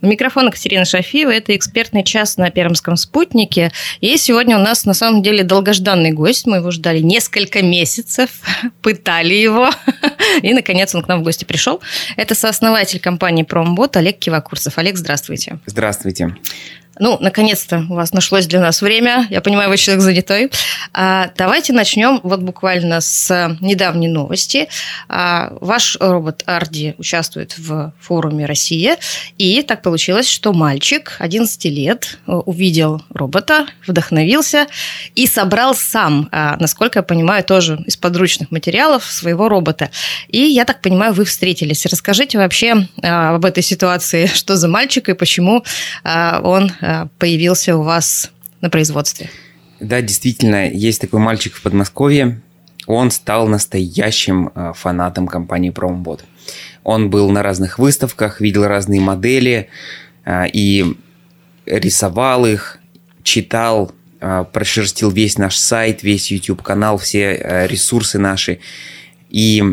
У микрофона Катерина Шафиева. Это экспертный час на Пермском спутнике. И сегодня у нас на самом деле долгожданный гость. Мы его ждали несколько месяцев, пытали его. И, наконец, он к нам в гости пришел. Это сооснователь компании «Промбот» Олег Кивакурцев. Олег, здравствуйте. Здравствуйте. Наконец-то у вас нашлось для нас время. Я понимаю, вы человек занятой. Давайте начнем буквально с недавней новости. Ваш робот Арди участвует в форуме «Россия». И так получилось, что мальчик 11 лет увидел робота, вдохновился и собрал сам, насколько я понимаю, тоже из подручных материалов своего робота. И, я так понимаю, вы встретились. Расскажите вообще об этой ситуации, что за мальчик и почему он появился у вас на производстве. Да, действительно, есть такой мальчик в Подмосковье. Он стал настоящим фанатом компании Промбот. Он был на разных выставках, видел разные модели и рисовал их, читал, прошерстил весь наш сайт, весь YouTube-канал, все ресурсы наши. И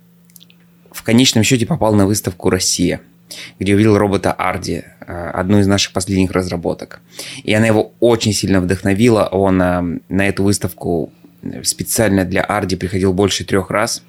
в конечном счете попал на выставку «Россия», где увидел робота Арди, одну из наших последних разработок. И она его очень сильно вдохновила. Он на эту выставку специально для Арди приходил больше 3 раз.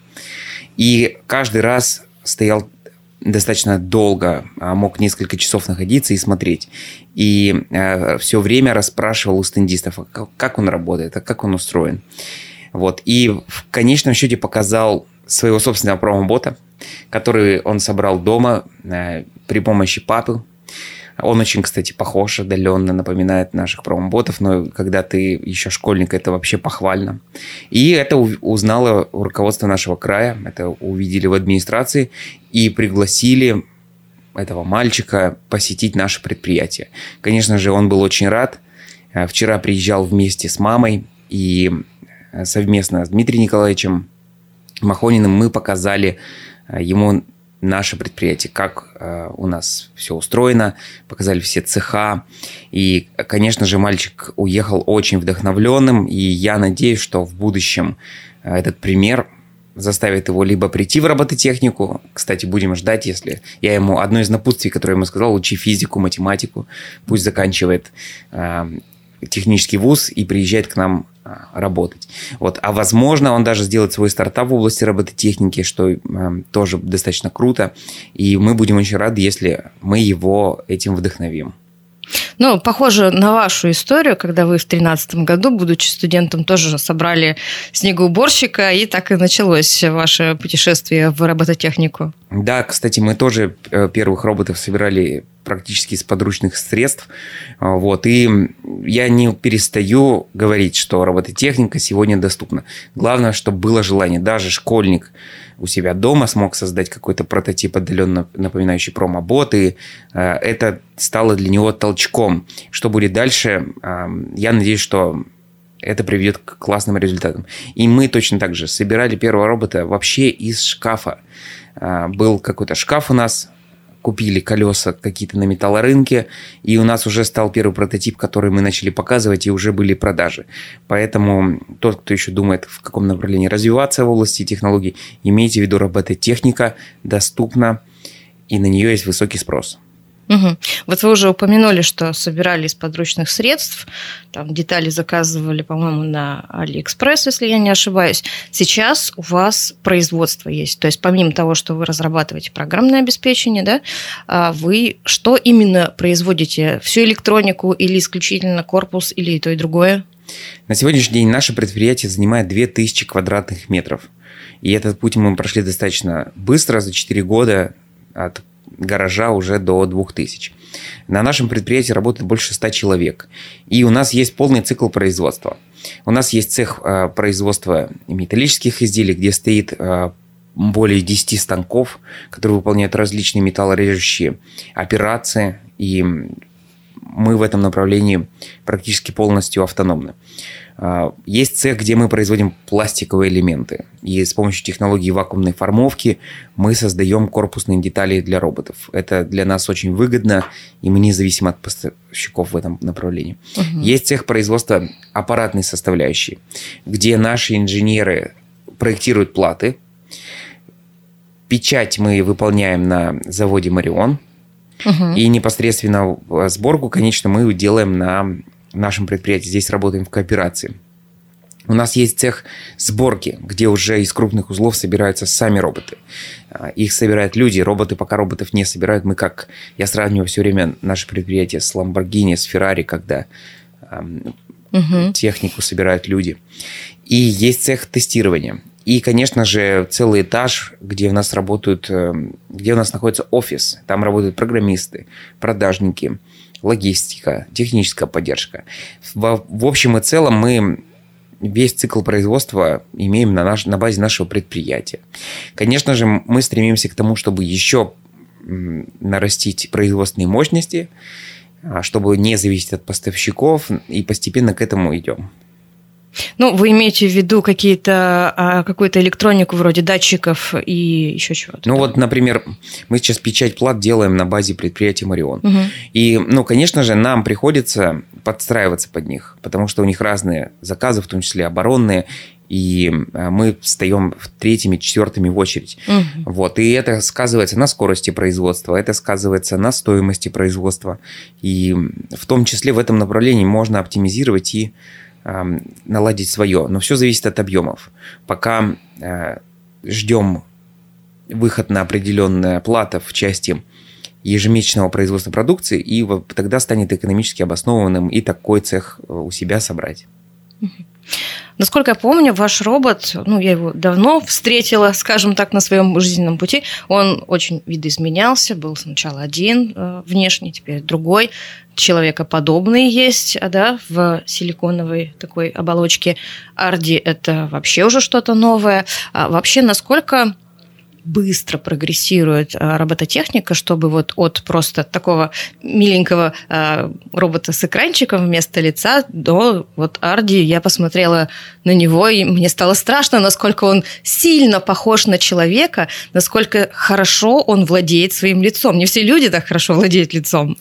И каждый раз стоял достаточно долго, мог несколько часов находиться и смотреть. И все время расспрашивал у стендистов, как он работает, как он устроен. Вот. И в конечном счете показал своего собственного промо-бота, который он собрал дома при помощи папы. Он очень, кстати, похож, отдаленно напоминает наших промо-ботов, но когда ты еще школьник, это вообще похвально. И это узнало руководство нашего края, это увидели в администрации и пригласили этого мальчика посетить наше предприятие. Конечно же, он был очень рад. Вчера приезжал вместе с мамой и совместно с Дмитрием Николаевичем Махониным мы показали ему наше предприятие, как у нас все устроено, показали все цеха. И, конечно же, мальчик уехал очень вдохновленным, и я надеюсь, что в будущем этот пример заставит его либо прийти в робототехнику, кстати, будем ждать, если я ему одно из напутствий, которое я ему сказал, учи физику, математику, пусть заканчивает технический вуз и приезжает к нам работать. Вот. А возможно, он даже сделает свой стартап в области робототехники, что тоже достаточно круто. И мы будем очень рады, если мы его этим вдохновим. Похоже на вашу историю, когда вы в 2013 году, будучи студентом, тоже собрали снегоуборщика, и так и началось ваше путешествие в робототехнику. Да, кстати, мы тоже первых роботов собирали практически из подручных средств. Вот. И я не перестаю говорить, что робототехника сегодня доступна. Главное, чтобы было желание. Даже школьник у себя дома смог создать какой-то прототип, отдаленно напоминающий промо-бот, и это стало для него толчком. Что будет дальше, я надеюсь, что это приведет к классным результатам. И мы точно так же собирали первого робота вообще из шкафа. Был какой-то шкаф у нас, купили колеса какие-то на металлорынке, и у нас уже стал первый прототип, который мы начали показывать, и уже были продажи. Поэтому тот, кто еще думает, в каком направлении развиваться в области технологий, имейте в виду, робототехника доступна, и на нее есть высокий спрос. Угу. Вот вы уже упомянули, что собирали из подручных средств, там детали заказывали, по-моему, на Алиэкспресс, если я не ошибаюсь. Сейчас у вас производство есть, то есть помимо того, что вы разрабатываете программное обеспечение, да, вы что именно производите? Всю электронику или исключительно корпус, или и то, и другое? На сегодняшний день наше предприятие занимает 2000 квадратных метров. И этот путь мы прошли достаточно быстро, за 4 года от гаража уже до 2000. На нашем предприятии работает больше 100 человек. И у нас есть полный цикл производства. У нас есть цех производства металлических изделий, где стоит более 10 станков, которые выполняют различные металлорежущие операции. И мы в этом направлении практически полностью автономны. Есть цех, где мы производим пластиковые элементы. И с помощью технологии вакуумной формовки мы создаем корпусные детали для роботов. Это для нас очень выгодно, и мы не зависим от поставщиков в этом направлении. Угу. Есть цех производства аппаратной составляющей, где наши инженеры проектируют платы. Печать мы выполняем на заводе «Марион». И непосредственно сборку, конечно, мы делаем на нашем предприятии. Здесь работаем в кооперации. У нас есть цех сборки, где уже из крупных узлов собираются сами роботы. Их собирают люди, роботы пока роботов не собирают. Я сравниваю все время наше предприятие с Lamborghini, с Ferrari, когда технику собирают люди. И есть цех тестирования. И, конечно же, целый этаж, где у нас находится офис. Там работают программисты, продажники, логистика, техническая поддержка. В общем и целом мы весь цикл производства имеем на базе нашего предприятия. Конечно же, мы стремимся к тому, чтобы еще нарастить производственные мощности, чтобы не зависеть от поставщиков, и постепенно к этому идем. Вы имеете в виду какую-то электронику вроде датчиков и еще чего-то? Например, мы сейчас печать плат делаем на базе предприятия «Марион». И, конечно же, нам приходится подстраиваться под них, потому что у них разные заказы, в том числе оборонные, и мы встаем третьими, четвертыми в очередь. И это сказывается на скорости производства, это сказывается на стоимости производства. И в том числе в этом направлении можно оптимизировать и наладить свое. Но все зависит от объемов. Пока ждем выход на определенная плата в части ежемесячного производства продукции, и тогда станет экономически обоснованным и такой цех у себя собрать. Насколько я помню, ваш робот, я его давно встретила, скажем так, на своем жизненном пути, он очень видоизменялся, был сначала один внешне, теперь другой, человекоподобный есть, в силиконовой такой оболочке. Арди – это вообще уже что-то новое. Вообще, насколько быстро прогрессирует робототехника, чтобы от просто такого миленького робота с экранчиком вместо лица до Арди. Я посмотрела на него, и мне стало страшно, насколько он сильно похож на человека, насколько хорошо он владеет своим лицом. Не все люди так хорошо владеют лицом.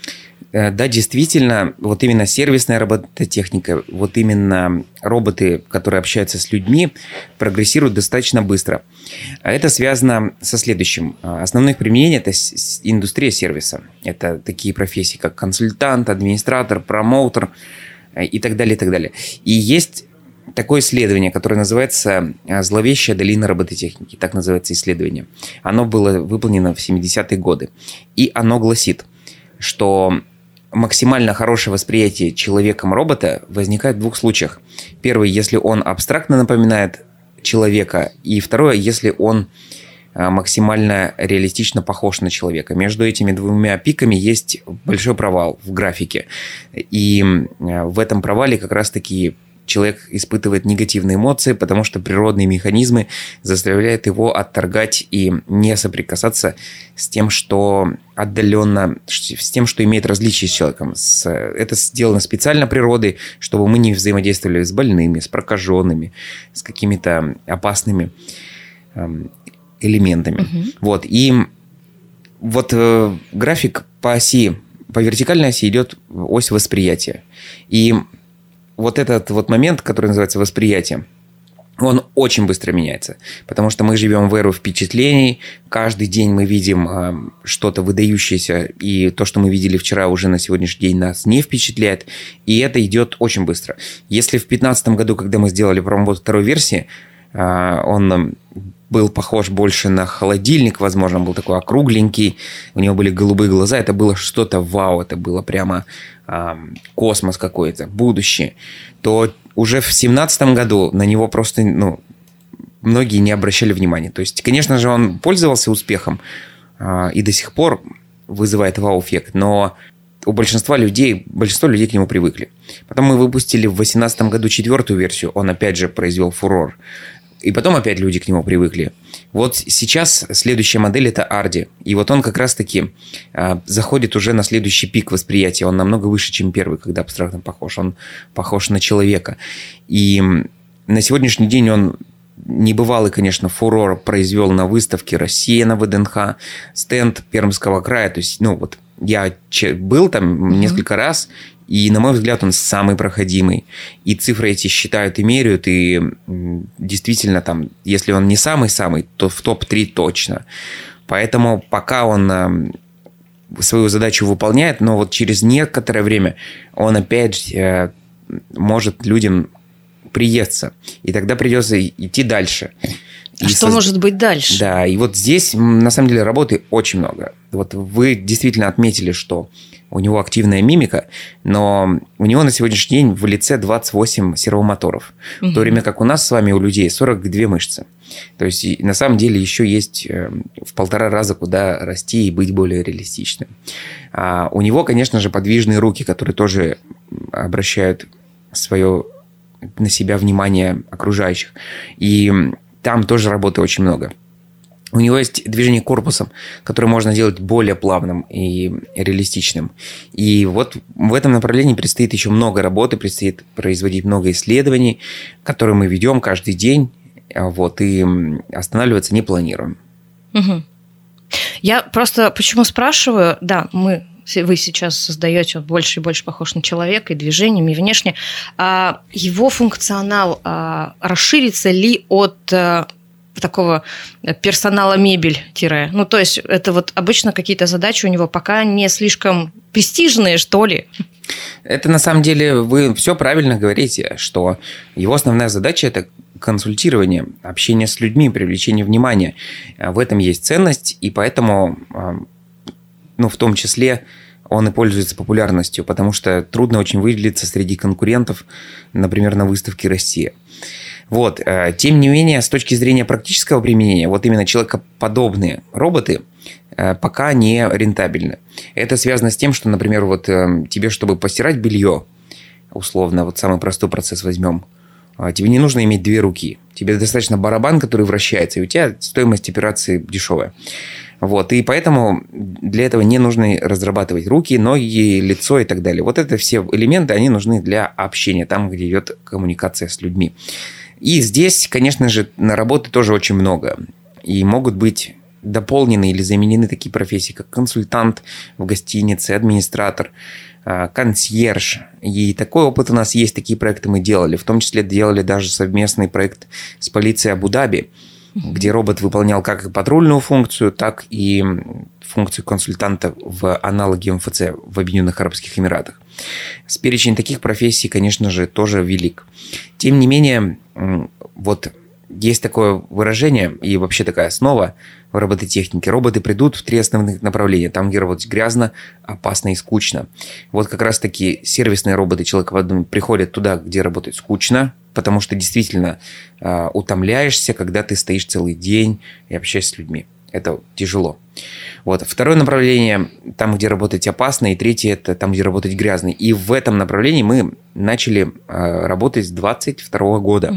Да, действительно, именно сервисная робототехника, именно роботы, которые общаются с людьми, прогрессируют достаточно быстро. А это связано со следующим. Основное применение – это индустрия сервиса. Это такие профессии, как консультант, администратор, промоутер и так далее, и так далее. И есть такое исследование, которое называется «Зловещая долина робототехники». Так называется исследование. Оно было выполнено в 70-е годы. И оно гласит, что максимально хорошее восприятие человеком робота возникает в двух случаях. Первый, если он абстрактно напоминает человека, и второе, если он максимально реалистично похож на человека. Между этими двумя пиками есть большой провал в графике. И в этом провале как раз-таки человек испытывает негативные эмоции, потому что природные механизмы заставляют его отторгать и не соприкасаться с тем, что отдаленно, с тем, что имеет различие с человеком. Это сделано специально природой, чтобы мы не взаимодействовали с больными, с прокаженными, с какими-то опасными элементами. И график по вертикальной оси идет ось восприятия. И этот момент, который называется восприятие, он очень быстро меняется, потому что мы живем в эру впечатлений, каждый день мы видим что-то выдающееся, и то, что мы видели вчера, уже на сегодняшний день нас не впечатляет, и это идет очень быстро. Если в 2015 году, когда мы сделали промобот второй версии, он был похож больше на холодильник, возможно, был такой округленький, у него были голубые глаза, это было что-то вау, это было прямо космос какой-то, будущее, то уже в 2017 году на него просто многие не обращали внимания. То есть, конечно же, он пользовался успехом и до сих пор вызывает вау-эффект, но большинство людей к нему привыкли. Потом мы выпустили в 2018 году 4-ю версию, он опять же произвел фурор. И потом опять люди к нему привыкли. Сейчас следующая модель – это Арди. И он как раз-таки заходит уже на следующий пик восприятия. Он намного выше, чем первый, когда абстрактно похож. Он похож на человека. И на сегодняшний день он небывалый, конечно, фурор произвел на выставке «Россия» на ВДНХ, стенд Пермского края. То есть, я был там несколько раз, и, на мой взгляд, он самый проходимый. И цифры эти считают и меряют, и действительно там, если он не самый-самый, то в топ-3 точно. Поэтому пока он свою задачу выполняет, но вот через некоторое время он опять может людям приесться. И тогда придется идти дальше. А что может быть дальше? Да, и вот здесь, на самом деле, работы очень много. Вот вы действительно отметили, что у него активная мимика, но у него на сегодняшний день в лице 28 сервомоторов, в то время как у нас с вами, у людей, 42 мышцы. То есть, на самом деле, еще есть в 1,5 раза куда расти и быть более реалистичным. А у него, конечно же, подвижные руки, которые тоже обращают на себя внимание окружающих. И там тоже работы очень много. У него есть движение корпусом, которое можно делать более плавным и реалистичным. И вот в этом направлении предстоит еще много работы, предстоит производить много исследований, которые мы ведем каждый день, вот, и останавливаться не планируем. Угу. Я просто почему спрашиваю, да, вы сейчас создаете, он больше и больше похож на человека и движениями, и внешне. Его функционал расширится ли от такого персонала мебель тире? Ну, то есть, это вот обычно какие-то задачи у него пока не слишком престижные, что ли? Это на самом деле вы все правильно говорите, что его основная задача – это консультирование, общение с людьми, привлечение внимания. В этом есть ценность, и поэтому... в том числе он и пользуется популярностью, потому что трудно очень выделиться среди конкурентов, например, на выставке «Россия». Вот. Тем не менее, с точки зрения практического применения, вот именно человекоподобные роботы пока не рентабельны. Это связано с тем, что, например, вот тебе, чтобы постирать белье, условно, вот самый простой процесс возьмем, тебе не нужно иметь 2 руки. Тебе достаточно барабан, который вращается, и у тебя стоимость операции дешевая. Вот, и поэтому для этого не нужно разрабатывать руки, ноги, лицо и так далее. Вот это все элементы, они нужны для общения, там, где идет коммуникация с людьми. И здесь, конечно же, на работы тоже очень много. И могут быть дополнены или заменены такие профессии, как консультант в гостинице, администратор, консьерж. И такой опыт у нас есть, такие проекты мы делали. В том числе делали даже совместный проект с полицией Абу-Даби, где робот выполнял как и патрульную функцию, так и функцию консультанта в аналоге МФЦ в Объединенных Арабских Эмиратах. Перечень таких профессий, конечно же, тоже велик. Тем не менее, вот есть такое выражение и вообще такая основа в робототехнике. Роботы придут в 3 основных направления. Там, где работать грязно, опасно и скучно. Вот как раз-таки сервисные роботы человекоподобные приходят туда, где работать скучно, потому что действительно утомляешься, когда ты стоишь целый день и общаешься с людьми. Это тяжело. Вот. 2 направление – там, где работать опасно. И 3 – это там, где работать грязно. И в этом направлении мы начали работать с 2022 года.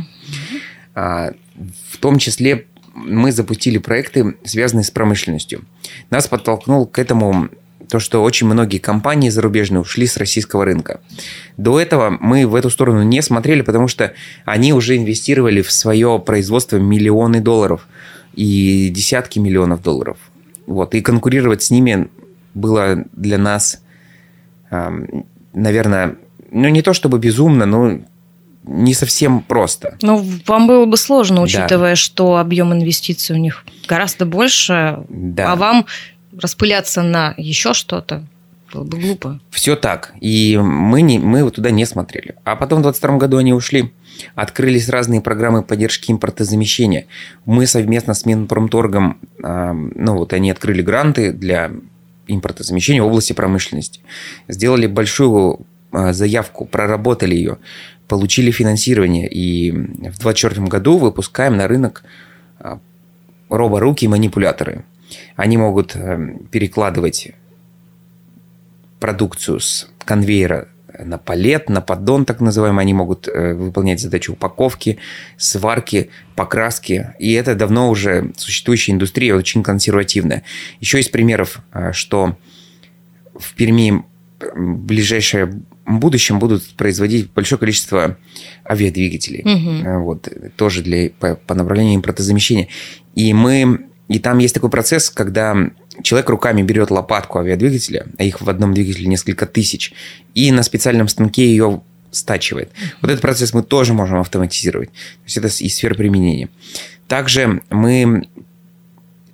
В том числе мы запустили проекты, связанные с промышленностью. Нас подтолкнул к этому то, что очень многие компании зарубежные ушли с российского рынка. До этого мы в эту сторону не смотрели, потому что они уже инвестировали в свое производство миллионы долларов и десятки миллионов долларов. Вот. И конкурировать с ними было для нас, наверное, не то чтобы безумно, но не совсем просто. Ну, вам было бы сложно, учитывая, что объем инвестиций у них гораздо больше, а вам распыляться на еще что-то было бы глупо. Все так. И мы туда не смотрели. А потом в 2022 году они ушли. Открылись разные программы поддержки импортозамещения. Мы совместно с Минпромторгом, они открыли гранты для импортозамещения в области промышленности. Сделали большую заявку, проработали ее, получили финансирование. И в 2024 году выпускаем на рынок роборуки-манипуляторы. Они могут перекладывать продукцию с конвейера на палет, на поддон, так называемый. Они могут выполнять задачи упаковки, сварки, покраски. И это давно уже существующая индустрия, очень консервативная. Еще из примеров, что в Перми в ближайшем будущем будут производить большое количество авиадвигателей. Угу. Вот, тоже по направлению импортозамещения. И там есть такой процесс, когда человек руками берет лопатку авиадвигателя, а их в одном двигателе несколько тысяч, и на специальном станке ее стачивает. Вот этот процесс мы тоже можем автоматизировать. То есть это из сферы применения. Также мы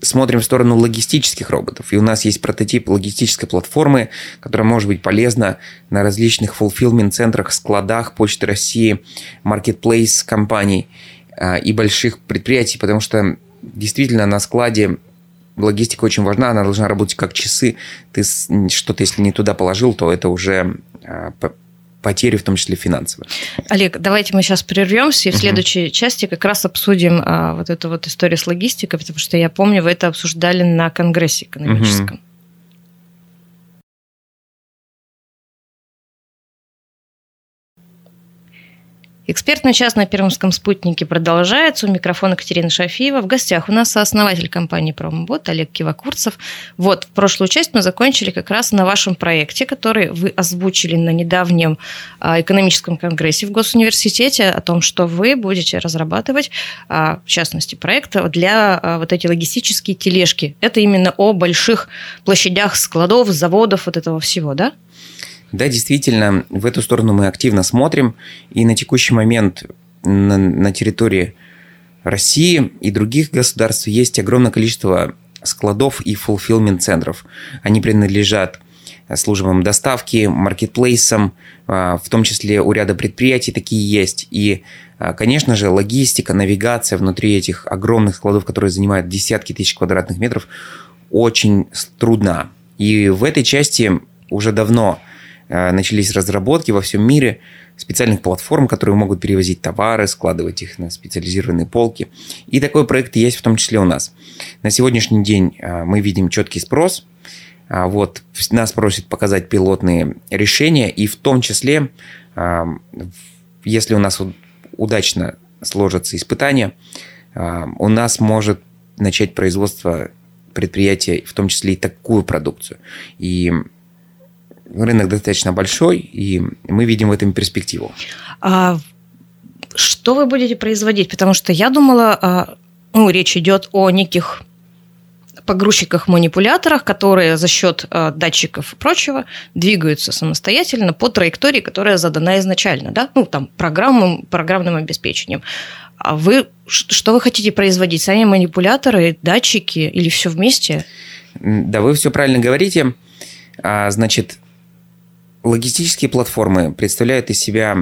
смотрим в сторону логистических роботов. И у нас есть прототип логистической платформы, которая может быть полезна на различных fulfillment-центрах, складах Почты России, marketplace компаний и больших предприятий, потому что действительно на складе логистика очень важна, она должна работать как часы. Ты что-то, если не туда положил, то это уже потери, в том числе финансовые. Олег, давайте мы сейчас прервемся и в следующей части как раз обсудим вот эту вот историю с логистикой, потому что я помню, вы это обсуждали на конгрессе экономическом. Экспертный час на Пермском спутнике продолжается. У микрофона Катерина Шафиева. В гостях у нас сооснователь компании «Промбот» Олег Кивакурцев. Вот, прошлую часть мы закончили как раз на вашем проекте, который вы озвучили на недавнем экономическом конгрессе в Госуниверситете, о том, что вы будете разрабатывать, в частности, проект для вот эти логистические тележки. Это именно о больших площадях складов, заводов, вот этого всего, да? Да, действительно, в эту сторону мы активно смотрим. И на текущий момент на территории России и других государств есть огромное количество складов и fulfillment-центров. Они принадлежат службам доставки, маркетплейсам, в том числе у ряда предприятий такие есть. И, конечно же, логистика, навигация внутри этих огромных складов, которые занимают десятки тысяч квадратных метров, очень трудна. И в этой части уже давно начались разработки во всем мире специальных платформ, которые могут перевозить товары, складывать их на специализированные полки. И такой проект есть в том числе у нас. На сегодняшний день мы видим четкий спрос. Вот, нас просят показать пилотные решения, и в том числе, если у нас удачно сложатся испытания, у нас может начать производство предприятия, в том числе и такую продукцию. И рынок достаточно большой, и мы видим в этом перспективу. Что вы будете производить? Потому что я думала, речь идет о неких погрузчиках-манипуляторах, которые за счет датчиков и прочего двигаются самостоятельно по траектории, которая задана изначально, да? Программным обеспечением. А что вы хотите производить? Сами манипуляторы, датчики или все вместе? Да, вы все правильно говорите. Значит, логистические платформы представляют из себя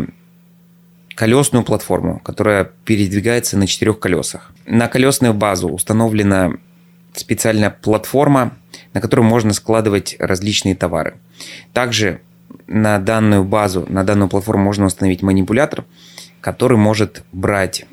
колесную платформу, которая передвигается на 4 колесах. На колесную базу установлена специальная платформа, на которую можно складывать различные товары. Также на данную базу, на данную платформу можно установить манипулятор, который может брать,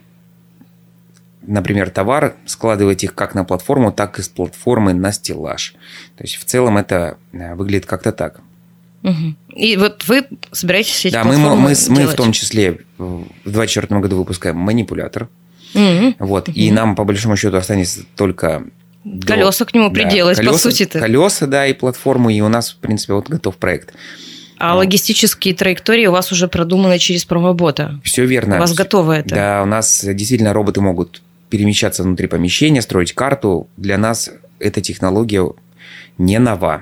например, товар, складывать их как на платформу, так и с платформы на стеллаж. То есть в целом это выглядит как-то так. Угу. И вот вы собираетесь эти платформы платформы мы в том числе в 2024 году выпускаем манипулятор. Вот, и нам по большому счету останется только колеса к нему приделать, по сути-то. Колеса, да, и платформу, и у нас, в принципе, вот готов проект. А логистические траектории у вас уже продуманы через промобота? Все верно. У вас готово это? Да, у нас действительно роботы могут перемещаться внутри помещения, строить карту. Для нас эта технология не нова.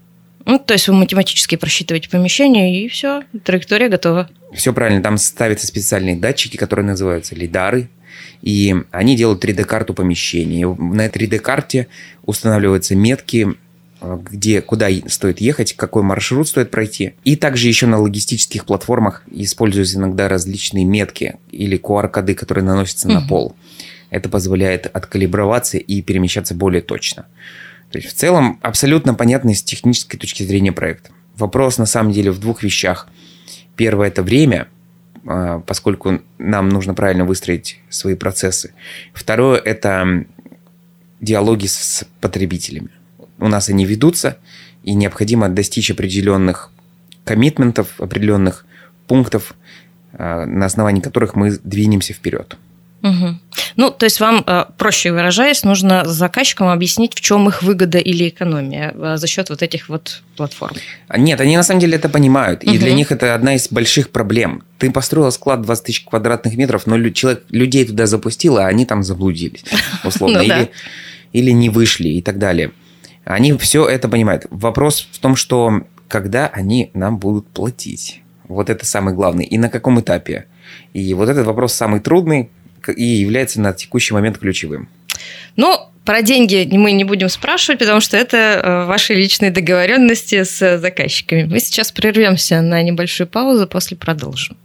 То есть вы математически просчитываете помещение, и все, траектория готова. Все правильно. Там ставятся специальные датчики, которые называются лидары. И они делают 3D-карту помещения. На 3D-карте устанавливаются метки, куда стоит ехать, какой маршрут стоит пройти. И также еще на логистических платформах используются иногда различные метки или QR-коды, которые наносятся на пол. Это позволяет откалиброваться и перемещаться более точно. То есть в целом абсолютно понятный с технической точки зрения проект. Вопрос на самом деле в 2 вещах. Первое – это время, поскольку нам нужно правильно выстроить свои процессы. Второе – это диалоги с потребителями. У нас они ведутся, и необходимо достичь определенных коммитментов, определенных пунктов, на основании которых мы двинемся вперед. Угу. То есть вам, проще выражаясь, нужно заказчикам объяснить, в чем их выгода или экономия за счет вот этих вот платформ. Нет, они на самом деле это понимают. И для них это одна из больших проблем. Ты построил склад 20 тысяч квадратных метров, но людей туда запустил, а они там заблудились, условно. Или не вышли и так далее. Они все это понимают. Вопрос в том, что когда они нам будут платить. Вот это самый главный. И на каком этапе. И вот этот вопрос самый трудный и является на текущий момент ключевым. Но про деньги мы не будем спрашивать, потому что это ваши личные договоренности с заказчиками. Мы сейчас прервемся на небольшую паузу, после продолжим.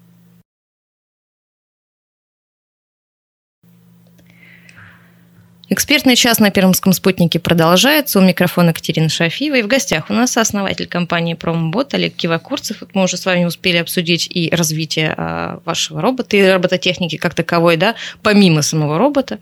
Экспертный час на Пермском спутнике продолжается. У микрофона Катерина Шафиева. И в гостях у нас основатель компании Промбот Олег Кивакурцев. Мы уже с вами успели обсудить и развитие вашего робота, и робототехники как таковой, да, помимо самого робота.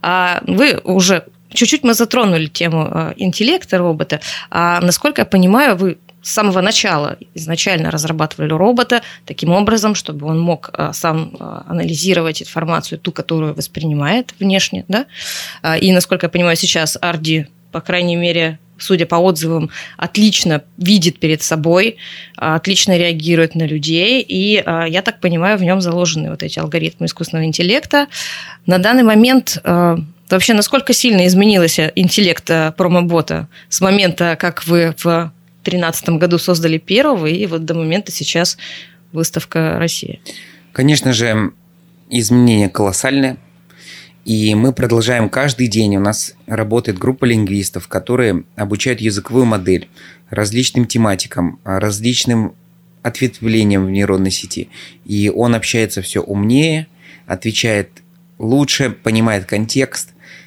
Вы уже чуть-чуть мы затронули тему интеллекта робота. Насколько я понимаю, вы с самого начала изначально разрабатывали робота таким образом, чтобы он мог сам анализировать информацию, ту, которую воспринимает внешне, да? И, насколько я понимаю, сейчас Арди, по крайней мере, судя по отзывам, отлично видит перед собой, отлично реагирует на людей, и, я так понимаю, в нем заложены вот эти алгоритмы искусственного интеллекта. На данный момент вообще насколько сильно изменился интеллект промобота с момента, как вы в 2013 году создали первого, и вот до момента сейчас выставка «Россия»? Конечно же, изменения колоссальные, и мы продолжаем каждый день. У нас работает группа лингвистов, которые обучают языковую модель различным тематикам, различным ответвлениям в нейронной сети. И он общается все умнее, отвечает лучше, понимает контекст,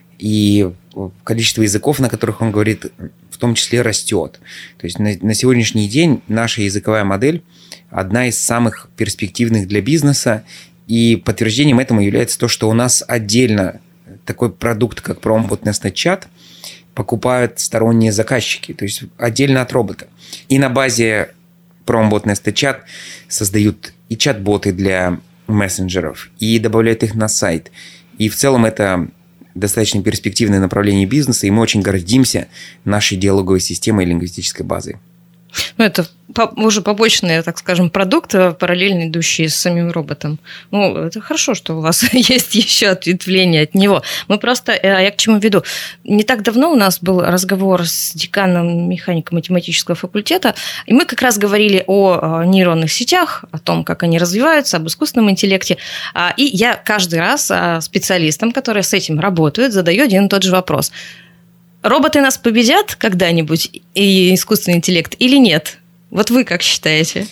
и количество языков, на которых он говорит, в том числе растет. То есть на сегодняшний день наша языковая модель одна из самых перспективных для бизнеса, и подтверждением этому является то, что у нас отдельно такой продукт, как Promobot Nested Chat, покупают сторонние заказчики, то есть отдельно от робота. И на базе Promobot Nested Chat создают и чат-боты для мессенджеров, и добавляют их на сайт. И в целом это достаточно перспективное направление бизнеса, и мы очень гордимся нашей диалоговой системой и лингвистической базой. Ну, это уже побочный, так скажем, продукт, параллельно идущий с самим роботом. Ну, это хорошо, что у вас есть еще ответвление от него. Мы просто, я к чему веду? Не так давно у нас был разговор с деканом механико-математического факультета, и мы как раз говорили о нейронных сетях, о том, как они развиваются, об искусственном интеллекте. И я каждый раз специалистам, которые с этим работают, задаю один и тот же вопрос. Роботы нас победят когда-нибудь, и искусственный интеллект, или нет? Вот вы как считаете?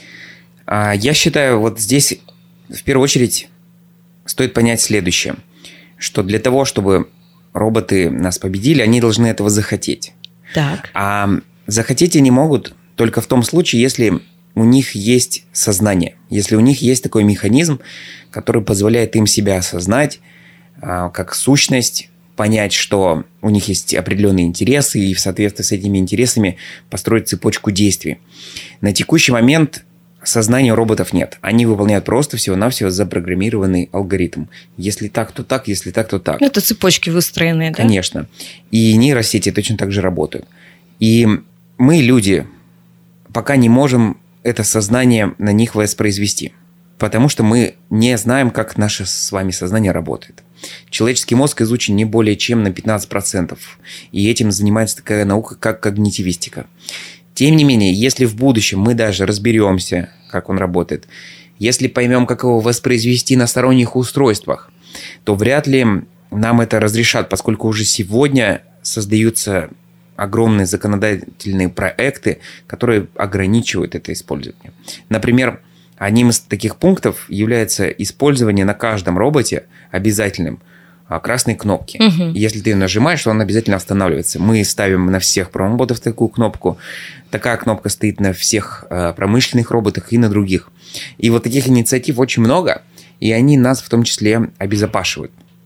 Я считаю, вот здесь в первую очередь стоит понять следующее, что для того, чтобы роботы нас победили, они должны этого захотеть. Так. А захотеть они могут только в том случае, если у них есть сознание, если у них есть такой механизм, который позволяет им себя осознать как сущность, понять, что у них есть определенные интересы, и в соответствии с этими интересами построить цепочку действий. На текущий момент сознания роботов нет. Они выполняют просто всего-навсего запрограммированный алгоритм. Если так, то так, если так, то так. Это цепочки выстроенные, да? Конечно. И нейросети точно так же работают. И мы, люди, пока не можем это сознание на них воспроизвести, потому что мы не знаем, как наше с вами сознание работает. Человеческий мозг изучен не более чем на 15%, и этим занимается такая наука, как когнитивистика. Тем не менее, если в будущем мы даже разберемся, как он работает, если поймем, как его воспроизвести на сторонних устройствах, то вряд ли нам это разрешат, поскольку уже сегодня создаются огромные законодательные проекты, которые ограничивают это использование. Например, одним из таких пунктов является использование на каждом роботе обязательным красной кнопки. Угу. Если ты ее нажимаешь, то он обязательно останавливается. Мы ставим на всех промоботов такую кнопку. Такая кнопка стоит на всех промышленных роботах и на других. И вот таких инициатив очень много, и они нас в том числе обезопашивают.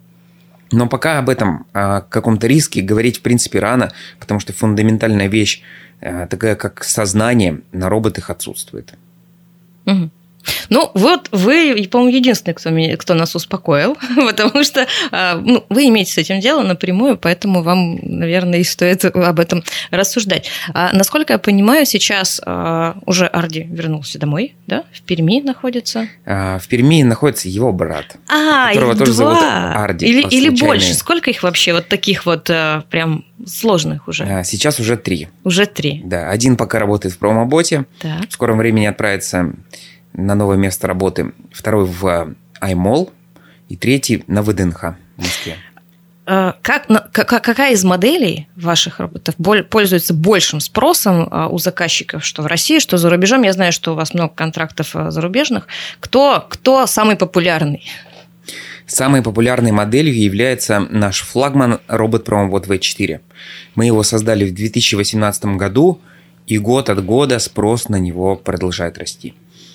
Но пока об этом, о каком-то риске говорить в принципе рано, потому что фундаментальная вещь, такая как сознание, на роботах отсутствует. Угу. Ну, вот вы, по-моему, единственный, кто нас успокоил, потому что вы имеете с этим дело напрямую, поэтому вам, наверное, и стоит об этом рассуждать. Насколько я понимаю, сейчас уже Арди вернулся домой, да? В Перми находится? В Перми находится его брат, которого тоже зовут Арди. Или больше? Сколько их вообще вот таких вот прям сложных уже? Сейчас уже 3. Уже 3? Да, один пока работает в промоботе, в скором времени отправится на новое место работы, второй в iMall и третий на ВДНХ в Москве. какая из моделей ваших роботов пользуется большим спросом у заказчиков, что в России, что за рубежом? Я знаю, что у вас много контрактов зарубежных. Кто самый популярный? Самой популярной моделью является наш флагман робот PromoBot V4. Мы его создали в 2018 году, и год от года спрос на него продолжает расти.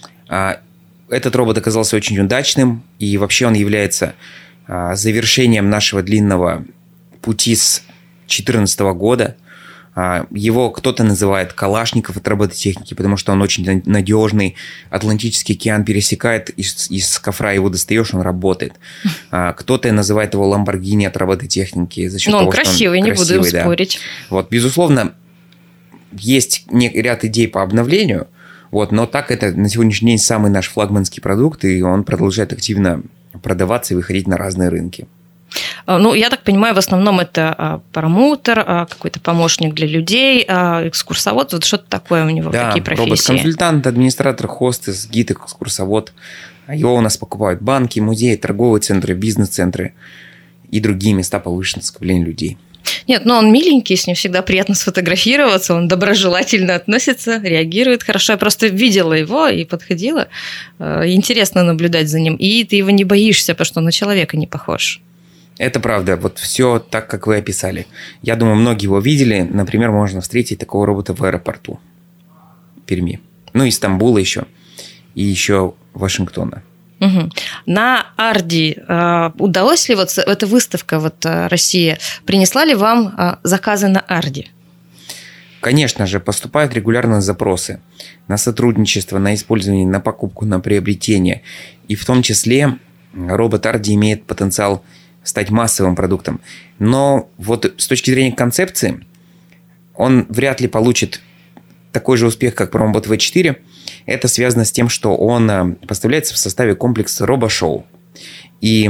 Этот робот оказался очень удачным, и вообще он является завершением нашего длинного пути с 2014 года. Его кто-то называет Калашников от робототехники, потому что он очень надежный. Атлантический океан пересекает, из кофра его достаешь, он работает. Кто-то называет его Ламборгини от робототехники. За счет он того, красивый, что он не буду да. спорить. Вот, безусловно, есть ряд идей по обновлению, но так это на сегодняшний день самый наш флагманский продукт, и он продолжает активно продаваться и выходить на разные рынки. Я так понимаю, в основном это промоутер, какой-то помощник для людей, экскурсовод, вот что-то такое у него, да, какие профессии? Робот-консультант, администратор, хостес, гид, экскурсовод. Его у нас покупают банки, музеи, торговые центры, бизнес-центры и другие места повышенного скопления людей. Нет, он миленький, с ним всегда приятно сфотографироваться, он доброжелательно относится, реагирует хорошо. Я просто видела его и подходила. Интересно наблюдать за ним. И ты его не боишься, потому что он на человека не похож. Это правда. Вот все так, как вы описали. Я думаю, многие его видели. Например, можно встретить такого робота в аэропорту Перми. И Стамбула еще. И еще Вашингтона. Угу. На Арди удалось ли эта выставка Россия, принесла ли вам заказы на Арди? Конечно же, поступают регулярно запросы на сотрудничество, на использование, на покупку, на приобретение. И в том числе робот Арди имеет потенциал стать массовым продуктом. Но с точки зрения концепции, он вряд ли получит такой же успех, как PromoBot V4. Это связано с тем, что он поставляется в составе комплекса RoboShow. И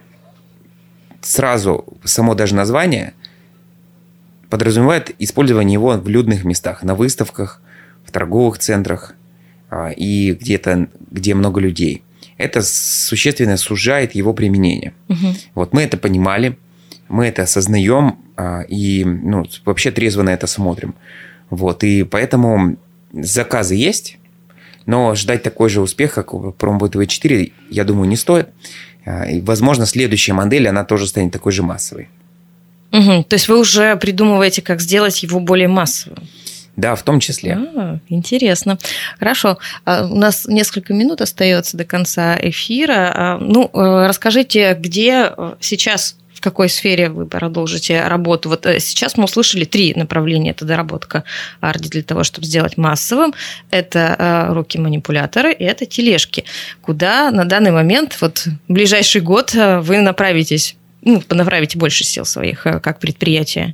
сразу само даже название подразумевает использование его в людных местах, на выставках, в торговых центрах и где-то, где много людей. Это существенно сужает его применение. Угу. Мы это понимали, мы это осознаем и вообще трезво на это смотрим. И поэтому заказы есть, но ждать такой же успех, как у PromoBot V4, я думаю, не стоит. И, возможно, следующая модель, она тоже станет такой же массовой. Угу. То есть вы уже придумываете, как сделать его более массовым? Да, в том числе. Интересно. Хорошо. У нас несколько минут остается до конца эфира. Расскажите, где сейчас, в какой сфере вы продолжите работу? Сейчас мы услышали 3 направления. Это доработка Арди для того, чтобы сделать массовым. Это руки-манипуляторы и это тележки. Куда на данный момент, в ближайший год, вы направите больше сил своих как предприятие?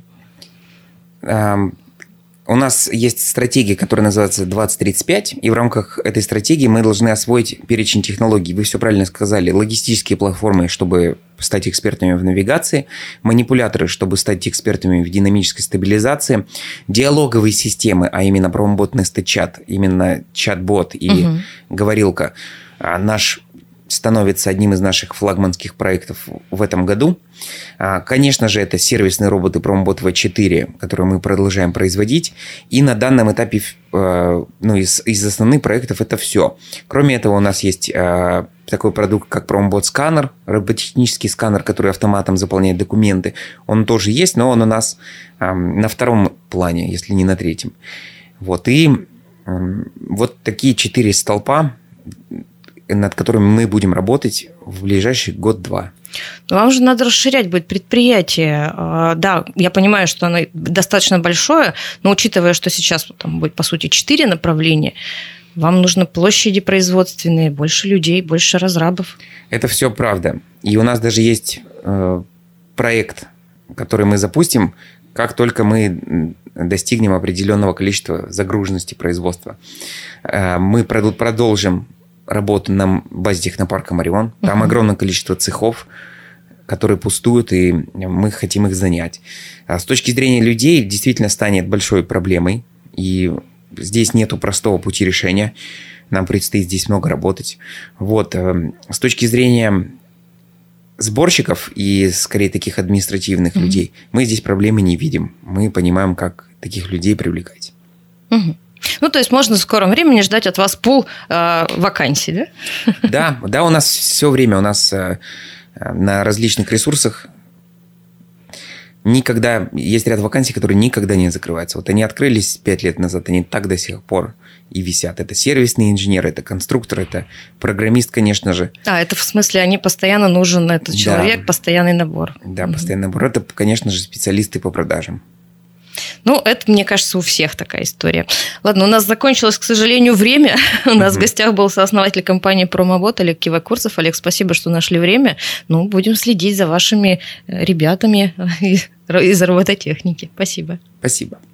У нас есть стратегия, которая называется 2035, и в рамках этой стратегии мы должны освоить перечень технологий. Вы все правильно сказали. Логистические платформы, чтобы стать экспертами в навигации, манипуляторы, чтобы стать экспертами в динамической стабилизации, диалоговые системы, а именно PromoBot Nested Chat, именно чат-бот и говорилка. Наш становится одним из наших флагманских проектов в этом году. Конечно же, это сервисные роботы PromoBot V4, которые мы продолжаем производить. И на данном этапе из основных проектов это все. Кроме этого, у нас есть такой продукт, как PromoBot Scanner, роботехнический сканер, который автоматом заполняет документы. Он тоже есть, но он у нас на втором плане, если не на третьем. И такие 4 столпа, над которыми мы будем работать в ближайший год-два. Вам же надо расширять будет предприятие. Да, я понимаю, что оно достаточно большое, но учитывая, что сейчас там будет, по сути, 4 направления, вам нужны площади производственные, больше людей, больше разрабов. Это все правда. И у нас даже есть проект, который мы запустим, как только мы достигнем определенного количества загруженности производства. Мы продолжим работу на базе технопарка «Марион». Там огромное количество цехов, которые пустуют, и мы хотим их занять. С точки зрения людей, действительно станет большой проблемой, и здесь нету простого пути решения. Нам предстоит здесь много работать. С точки зрения сборщиков и, скорее, таких административных людей, мы здесь проблемы не видим. Мы понимаем, как таких людей привлекать. Ну, то есть можно в скором времени ждать от вас пул вакансий, да? Да, у нас все время, у нас на различных ресурсах никогда есть ряд вакансий, которые никогда не закрываются. Вот они открылись 5 лет назад, они так до сих пор и висят. Это сервисный инженер, это конструктор, это программист, конечно же. Это в смысле, они постоянно нужен этот человек, постоянный набор. Да, постоянный набор. Это, конечно же, специалисты по продажам. Ну, это, мне кажется, у всех такая история. Ладно, у нас закончилось, к сожалению, время. У нас в гостях был сооснователь компании «Промобот» Олег Кивакурцев. Олег, спасибо, что нашли время. Ну, будем следить за вашими ребятами из робототехники. Спасибо. Спасибо.